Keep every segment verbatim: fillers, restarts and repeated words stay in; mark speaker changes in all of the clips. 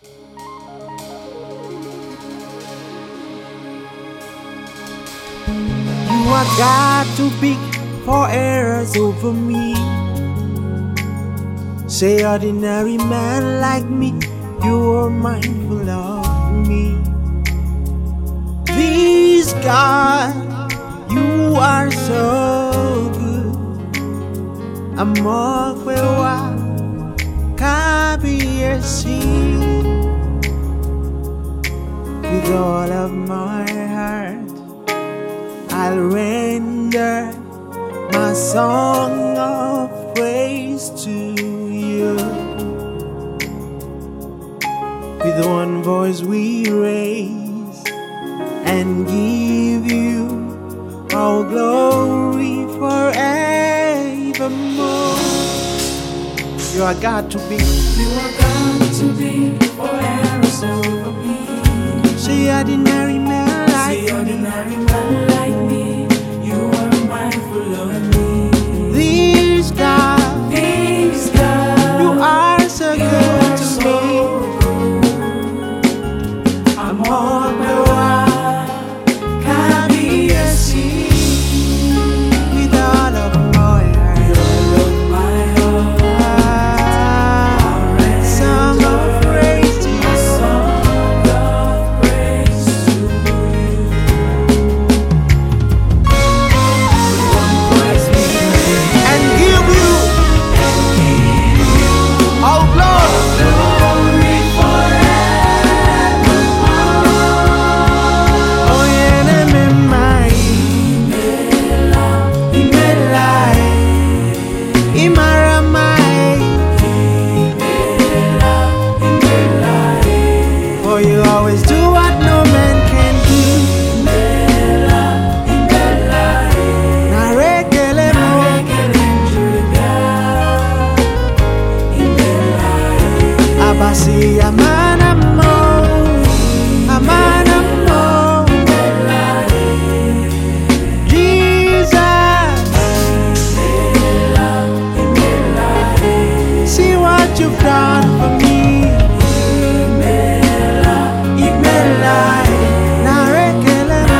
Speaker 1: You are God too big for errors over me. Say ordinary man like me, you are mindful of me. This God, you are so good. Amokwewa kabiyesi. With all of my heart, I'll render my song of praise to you. With one voice we raise and give you all glory forevermore. You are God to be.
Speaker 2: You are God to be forever over me.
Speaker 1: Say ordinary man like
Speaker 2: Say ordinary man like me. You are mindful of me.
Speaker 1: this God.
Speaker 2: This God,
Speaker 1: You are so
Speaker 2: you
Speaker 1: good
Speaker 2: are
Speaker 1: to
Speaker 2: so
Speaker 1: me.
Speaker 2: good. I'm on my way. Kabiyesi.
Speaker 1: With all of my heart,
Speaker 2: All of my heart,
Speaker 1: song of praise to
Speaker 2: a
Speaker 1: you.
Speaker 2: song of praise to you. One voice we raise
Speaker 1: And give you all glory.
Speaker 2: glory forever.
Speaker 1: Oh yeah, let me mind. Imelai, Imaramai. For you always do what no man can do. Narekelemo. Abasi amanamo, amanamo. Jesus, see what you've done for me. Imelai, narekelemo.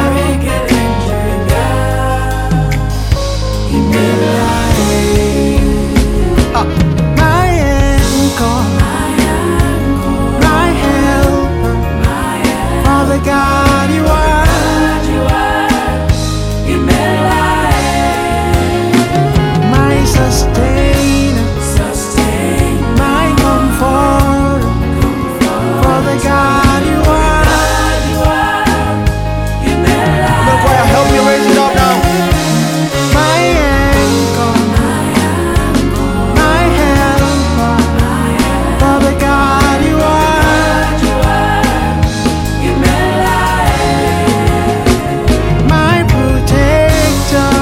Speaker 1: Ah, my anchor, my helper, Father God, you are. My sustainer, my comfort, Father God, you are. Look where I help you raise it up now. My anchor, my helper, Father God, you are. My protector,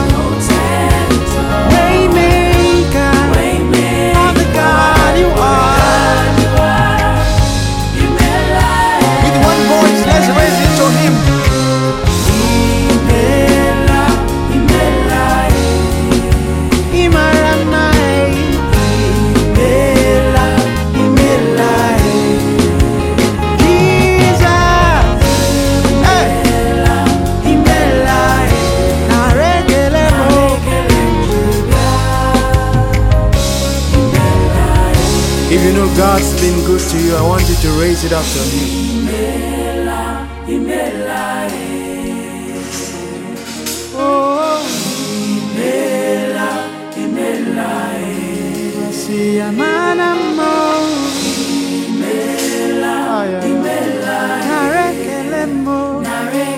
Speaker 1: waymaker, Father God, you are. With one voice, let's raise it to Him. Imela, Imaramai. Imela, Imelai. Jesus, hey. Imelai, narekelemo. If you know God's been good to you, I want you to raise it up to Him. Oh, see, I'm an amor. Narekelemo.